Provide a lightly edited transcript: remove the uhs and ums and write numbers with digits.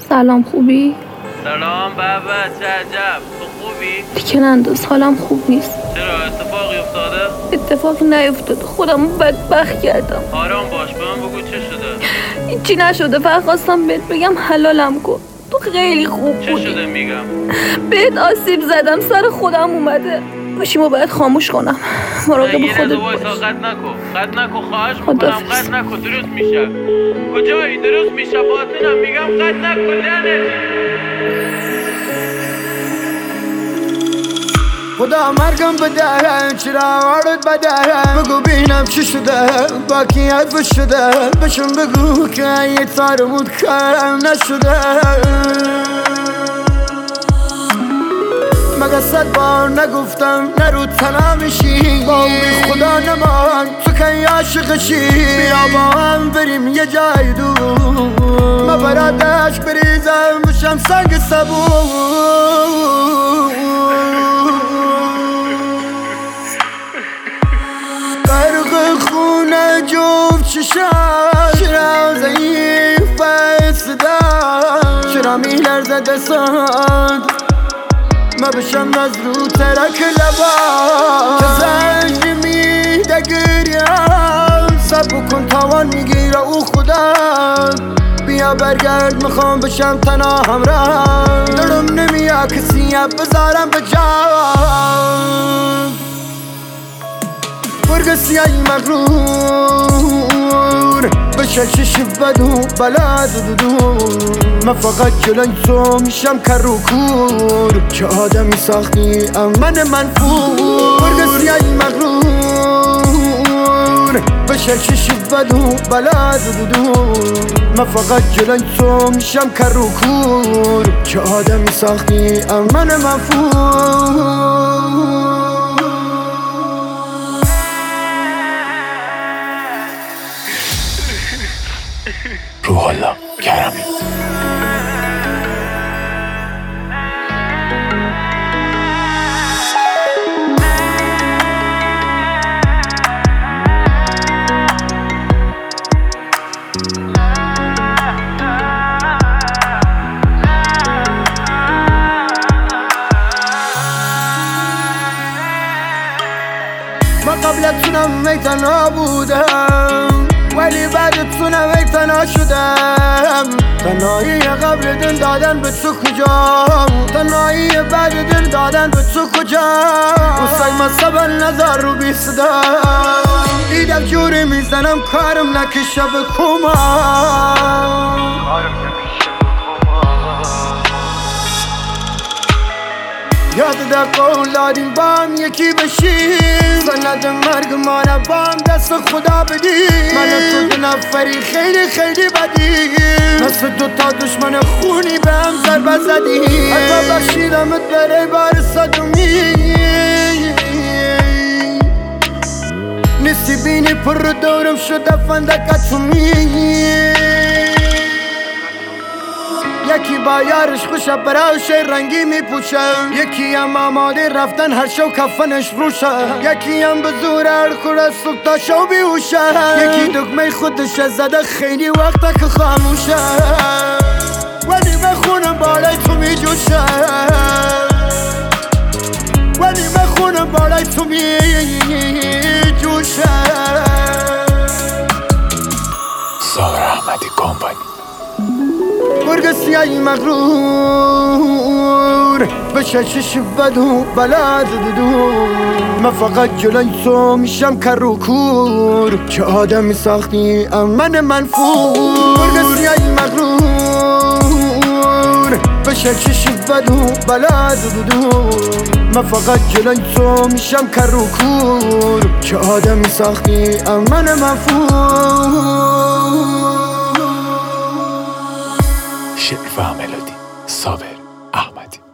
سلام، خوبی؟ سلام بابا، چه عجب، تو خوبی؟ دیگه ننداز، حالم خوب نیست. چرا اتفاقی افتاده؟ اتفاقی نیفتاده، خودمو بدبخت کردم. آرام باش، به من بگو چه شده؟ هیچی نشده، فقط خواستم بهت بگم حلالم کن. تو خیلی خوب بودی. چه شده میگم؟ بهت آسیب زدم، سر خودم اومده. گوشیمو باید خاموش کنم. مراقب خودت باش. قد نکن خواهش میکنم، قد نکن، درست میشه. کجایی؟ درست میشه، باطنم میگم قد نکن. لعنتی خدا مرگم بده، چرا وارد بده، بگو بینم چی شده، با کی حرف شده، بشم بگو که یه تارمود کارم نشده. مگه 100 بار نگفتم نرو تنها میشی، با بی خدا نمان تو که عاشقشی. بیا با هم بریم یه جای دور، ما برات عشق بریزم بشم سنگ صبور. غرق خونه جفت چشم، چرا ضعیف صدا، چرا میلرزه دستان، ما بشم از رو ترک لبا. که زنگ میده گریم، سب کن تاوان میگیره او خدا. بیا برگرد میخوام بشم تنها همراه، دلم نمیاد کسی بذارم به جان. برگ سیایی مغرور بشه چش بدو بلا دودو، من فقط جلوی تو میشم کر و کور، که آدمی ساختی من منفور. برگ سیایی مغرور بشه چش بدو بلا دودو، من فقط جلوی تو میشم کر و کور، که آدمی ساختی من منفور. روح الله کرمی. ما قبل از تونم تنها بودم، ولی بعد تونم تنها شدم. تنهایی قبل دل دادن به تو کجا، تنهایی بعد دل دادن به تو کجا. اوسای ما صبر نظر رو بی صدا، دیدم جوری میزنم کارم نکشه به کما. یاد در قول دادیم با هم یکی بشیم، سند مرگ ما را با هم دست خدا بدیم. من تو دو نفری خیلی خیلی بدیم، مثل 2 تا دشمن خونی به هم ضربه زدیم. حتی بخشیدمت برای بار صدومی، نیستی بینی پر رو دورم شده فندکتومی. یکی با یارش خوشه براش رنگی میپوشه، یکی هم آماده رفتن هر شو کفنش روشه، یکی هم به زور هر کوره صبح تا شو بیوشه، یکی دکمه خودش زده خیلی وقتا که خاموشه، ولی به خونم بالای تو میجوشه، ولی به خونم بالای تو میجوشه. ساغر احمدی کمپانی. برگ سیایی مغرور بشه چش بدو بلا دودو، من فقط جلوی تو میشم کر و کور، که آدمی ساختی من منفور. برگ سیایی مغرور بشه چش بدو بلا دودو، من فقط جلوی تو میشم کر و کور، که آدمی ساختی من منفور. شعر و ملودی صابر احمدی.